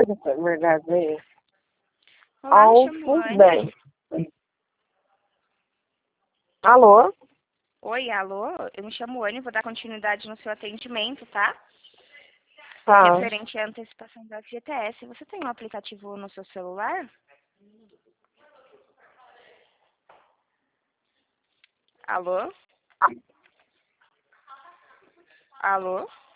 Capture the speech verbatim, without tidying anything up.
que é verdade aí. Olá, me chamo Alto Anne. bem. Alô? Oi, alô? Eu me chamo Anne, vou dar continuidade no seu atendimento, tá? Tá. Referente à antecipação do F G T S. Você tem um aplicativo no seu celular? Alô? Alô?